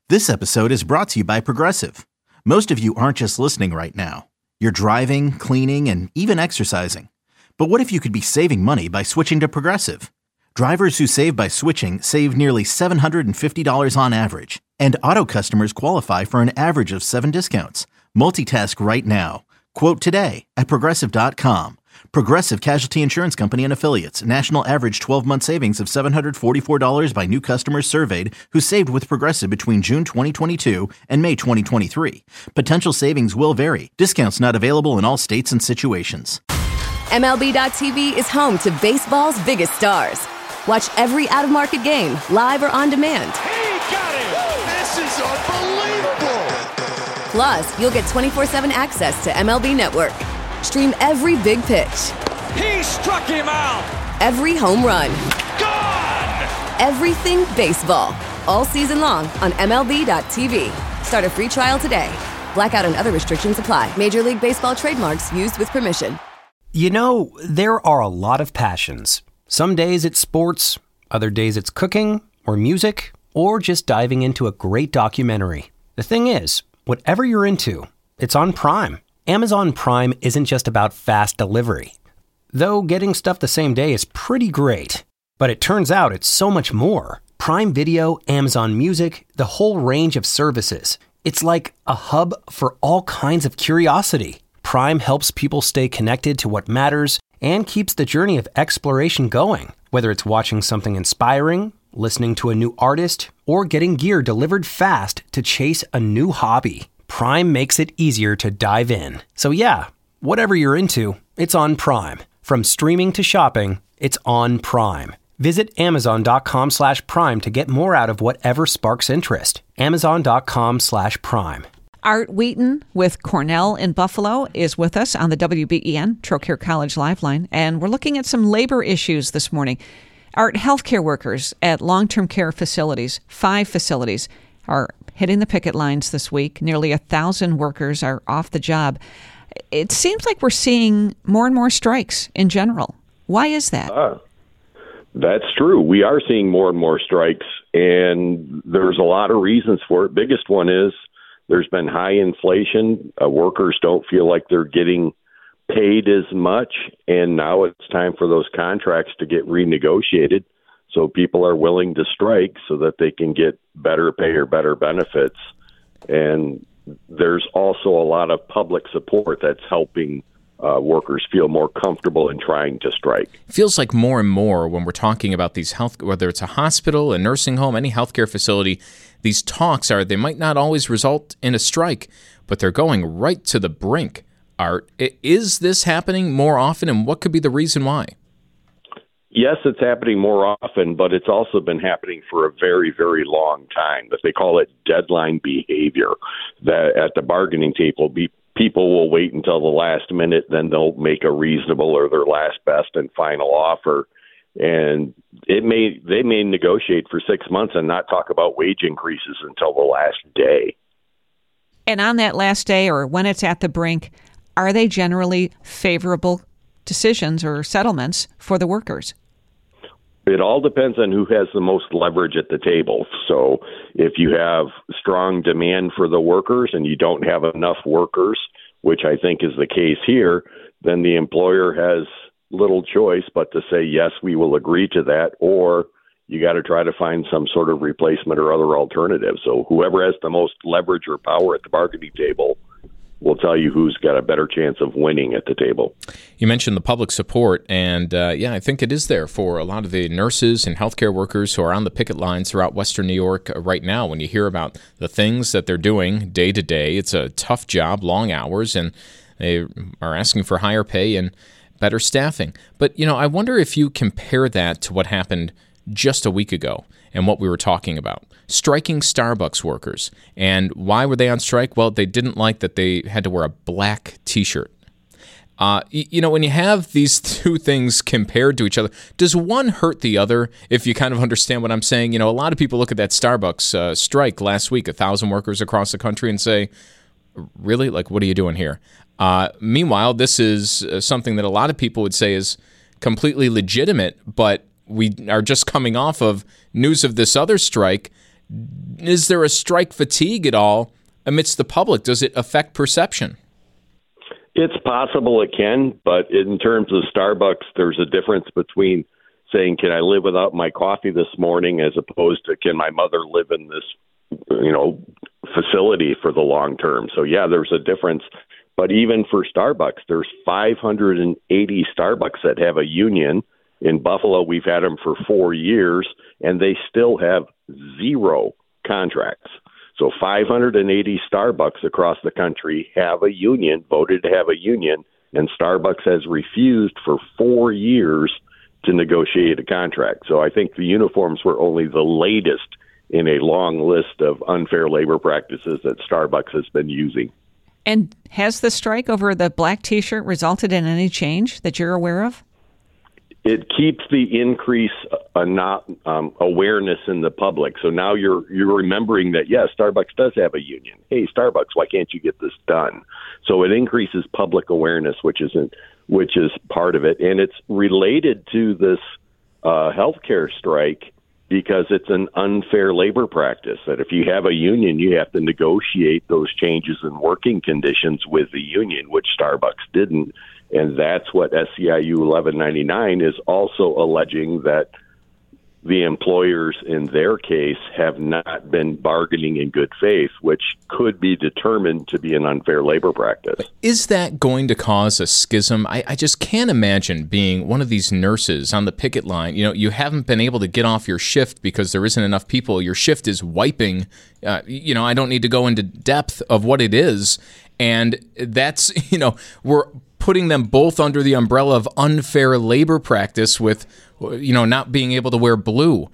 This episode is brought to you by Progressive. Most of you aren't just listening right now. You're driving, cleaning, and even exercising. But what if you could be saving money by switching to Progressive? Drivers who save by switching save nearly $750 on average. And auto customers qualify for an average of 7 discounts. Multitask right now. Quote today at Progressive.com. Progressive Casualty Insurance Company and Affiliates. National average 12-month savings of $744 by new customers surveyed who saved with Progressive between June 2022 and May 2023. Potential savings will vary. Discounts not available in all states and situations. MLB.tv is home to baseball's biggest stars. Watch every out-of-market game, live or on demand. He got it! This is unbelievable! Plus, you'll get 24/7 access to MLB Network. Stream every big pitch. He struck him out! Every home run. Gone! Everything baseball. All season long on MLB.tv. Start a free trial today. Blackout and other restrictions apply. Major League Baseball trademarks used with permission. You know, there are a lot of passions. Some days it's sports, other days it's cooking, or music, or just diving into a great documentary. The thing is, whatever you're into, it's on Prime. Amazon Prime isn't just about fast delivery. Though getting stuff the same day is pretty great. But it turns out it's so much more. Prime Video, Amazon Music, the whole range of services. It's like a hub for all kinds of curiosity. Prime helps people stay connected to what matters and keeps the journey of exploration going. Whether it's watching something inspiring, listening to a new artist, or getting gear delivered fast to chase a new hobby. Prime makes it easier to dive in. So yeah, whatever you're into, it's on Prime. From streaming to shopping, it's on Prime. Visit Amazon.com/Prime to get more out of whatever sparks interest. Amazon.com/Prime. Art Wheaton with Cornell in Buffalo is with us on the WBEN Trocaire College Lifeline, and we're looking at some labor issues this morning. Art, healthcare workers at long-term care facilities, 5 facilities, are hitting the picket lines this week. Nearly 1,000 workers are off the job. It seems like we're seeing more and more strikes in general. Why is that? That's true. We are seeing more and more strikes, and there's a lot of reasons for it. Biggest one is there's been high inflation. Workers don't feel like they're getting paid as much, and now it's time for those contracts to get renegotiated. So people are willing to strike so that they can get better pay or better benefits. And there's also a lot of public support that's helping workers feel more comfortable in trying to strike. Feels like more and more when we're talking about these health, whether it's a hospital, a nursing home, any healthcare facility, these talks they might not always result in a strike, but they're going right to the brink. Art, is this happening more often, and what could be the reason why? Yes, it's happening more often, but it's also been happening for a very, very long time. That they call it deadline behavior. That at the bargaining table, people will wait until the last minute, then they'll make a reasonable or their last best and final offer. And they may negotiate for 6 months and not talk about wage increases until the last day. And on that last day, or when it's at the brink, are they generally favorable decisions or settlements for the workers? It all depends on who has the most leverage at the table. So if you have strong demand for the workers and you don't have enough workers, which I think is the case here, then the employer has little choice but to say, yes, we will agree to that, or you got to try to find some sort of replacement or other alternative. So whoever has the most leverage or power at the bargaining table will tell you who's got a better chance of winning at the table. You mentioned the public support, and I think it is there for a lot of the nurses and healthcare workers who are on the picket lines throughout Western New York right now. When you hear about the things that they're doing day to day, it's a tough job, long hours, and they are asking for higher pay and better staffing. But, I wonder if you compare that to what happened just a week ago and what we were talking about. Striking Starbucks workers. And why were they on strike? Well, they didn't like that they had to wear a black T-shirt. When you have these two things compared to each other, does one hurt the other, if you kind of understand what I'm saying? A lot of people look at that Starbucks strike last week, 1,000 workers across the country, and say, really? Like, what are you doing here? Meanwhile, this is something that a lot of people would say is completely legitimate, but we are just coming off of news of this other strike Is there a strike fatigue at all amidst the public? Does it affect perception? It's possible it can, but in terms of Starbucks, there's a difference between saying, can I live without my coffee this morning, as opposed to, can my mother live in this, facility for the long term? So, yeah, there's a difference. But even for Starbucks, there's 580 Starbucks that have a union. In Buffalo, we've had them for 4 years, and they still have 0 contracts. So 580 Starbucks across the country have a union, voted to have a union, and Starbucks has refused for 4 years to negotiate a contract. So I think the uniforms were only the latest in a long list of unfair labor practices that Starbucks has been using. And has the strike over the black T-shirt resulted in any change that you're aware of? It keeps the increase awareness in the public. So now you're remembering that, yes, Starbucks does have a union. Hey, Starbucks, why can't you get this done? So it increases public awareness, which is part of it. And it's related to this healthcare strike because it's an unfair labor practice that if you have a union, you have to negotiate those changes in working conditions with the union, which Starbucks didn't. And that's what SEIU 1199 is also alleging, that the employers in their case have not been bargaining in good faith, which could be determined to be an unfair labor practice. Is that going to cause a schism? I just can't imagine being one of these nurses on the picket line. You haven't been able to get off your shift because there isn't enough people. Your shift is wiping. I don't need to go into depth of what it is. And that's, we're putting them both under the umbrella of unfair labor practice with, not being able to wear blue.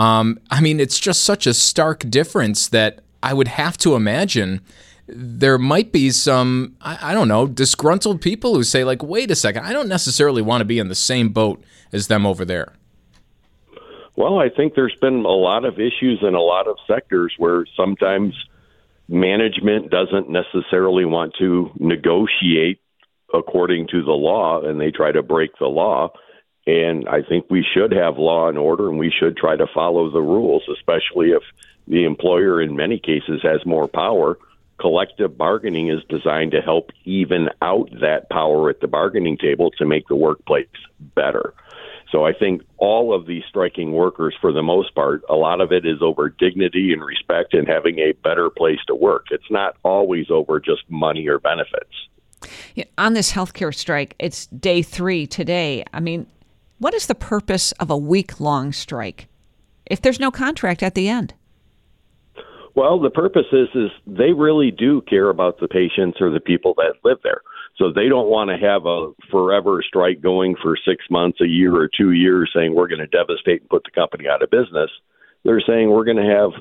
It's just such a stark difference that I would have to imagine there might be some, disgruntled people who say, like, wait a second, I don't necessarily want to be in the same boat as them over there. Well, I think there's been a lot of issues in a lot of sectors where sometimes management doesn't necessarily want to negotiate according to the law, and they try to break the law. And I think we should have law and order, and we should try to follow the rules, especially if the employer in many cases has more power. Collective bargaining is designed to help even out that power at the bargaining table to make the workplace better. So I think all of these striking workers, for the most part, a lot of it is over dignity and respect and having a better place to work. It's not always over just money or benefits. Yeah, on this healthcare strike, it's day 3 today. What is the purpose of a week-long strike if there's no contract at the end? Well, the purpose is they really do care about the patients or the people that live there. So they don't want to have a forever strike going for 6 months, a year, or 2 years, saying we're going to devastate and put the company out of business. They're saying we're going to have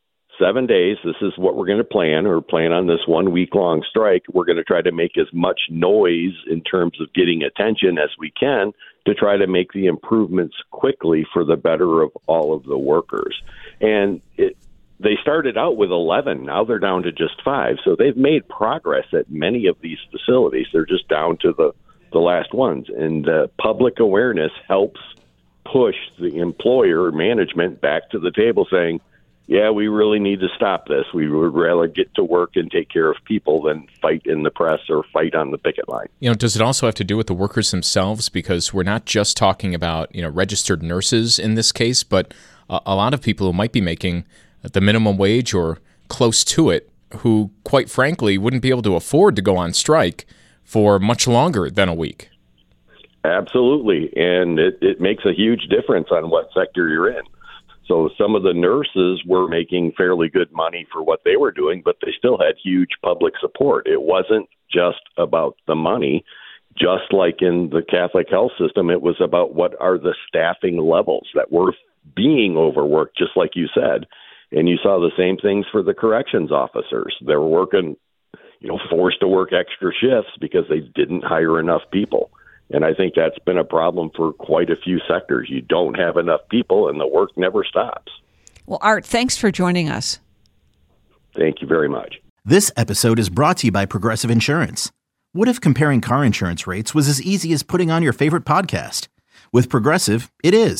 7 days. This is what we're going to plan on this 1 week long strike. We're going to try to make as much noise in terms of getting attention as we can to try to make the improvements quickly for the better of all of the workers. And they started out with 11. Now they're down to just 5. So they've made progress at many of these facilities. They're just down to the last ones. And public awareness helps push the employer management back to the table saying, yeah, we really need to stop this. We would rather get to work and take care of people than fight in the press or fight on the picket line. Does it also have to do with the workers themselves? Because we're not just talking about, registered nurses in this case, but a lot of people who might be making the minimum wage or close to it, who, quite frankly, wouldn't be able to afford to go on strike for much longer than a week. Absolutely. And it makes a huge difference on what sector you're in. So some of the nurses were making fairly good money for what they were doing, but they still had huge public support. It wasn't just about the money. Just like in the Catholic health system, it was about what are the staffing levels that were being overworked, just like you said. And you saw the same things for the corrections officers. They were working, forced to work extra shifts because they didn't hire enough people. And I think that's been a problem for quite a few sectors. You don't have enough people, and the work never stops. Well, Art, thanks for joining us. Thank you very much. This episode is brought to you by Progressive Insurance. What if comparing car insurance rates was as easy as putting on your favorite podcast? With Progressive, it is.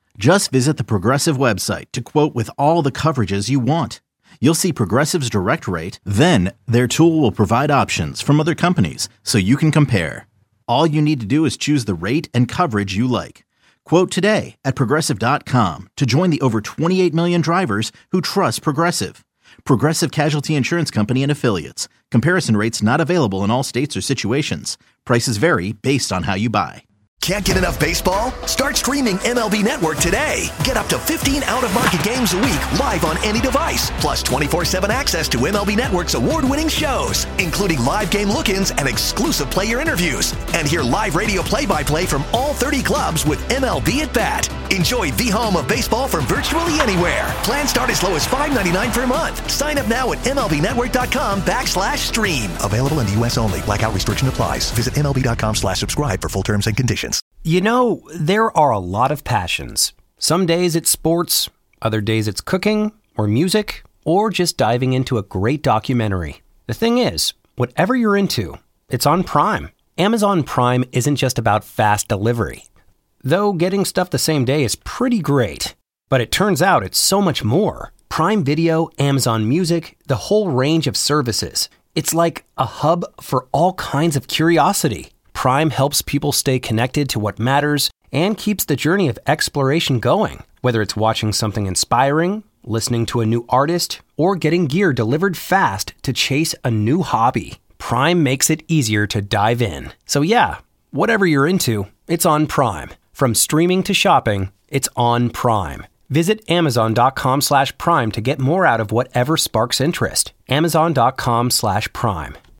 Just visit the Progressive website to quote with all the coverages you want. You'll see Progressive's direct rate, then their tool will provide options from other companies so you can compare. All you need to do is choose the rate and coverage you like. Quote today at Progressive.com to join the over 28 million drivers who trust Progressive. Progressive Casualty Insurance Company and Affiliates. Comparison rates not available in all states or situations. Prices vary based on how you buy. Can't get enough baseball? Start streaming MLB Network today. Get up to 15 out-of-market games a week live on any device. Plus 24/7 access to MLB Network's award-winning shows, including live game look-ins and exclusive player interviews. And hear live radio play-by-play from all 30 clubs with MLB at Bat. Enjoy the home of baseball from virtually anywhere. Plans start as low as $5.99 per month. Sign up now at MLBnetwork.com/stream. Available in the U.S. only. Blackout restriction applies. Visit MLB.com/subscribe for full terms and conditions. You know, there are a lot of passions. Some days it's sports, other days it's cooking or music, or just diving into a great documentary. The thing is, whatever you're into, it's on Prime. Amazon Prime isn't just about fast delivery. Though getting stuff the same day is pretty great. But it turns out it's so much more. Prime Video, Amazon Music, the whole range of services. It's like a hub for all kinds of curiosity. Prime helps people stay connected to what matters and keeps the journey of exploration going. Whether it's watching something inspiring, listening to a new artist, or getting gear delivered fast to chase a new hobby, Prime makes it easier to dive in. So yeah, whatever you're into, it's on Prime. From streaming to shopping, it's on Prime. Visit Amazon.com/Prime to get more out of whatever sparks interest. Amazon.com/Prime.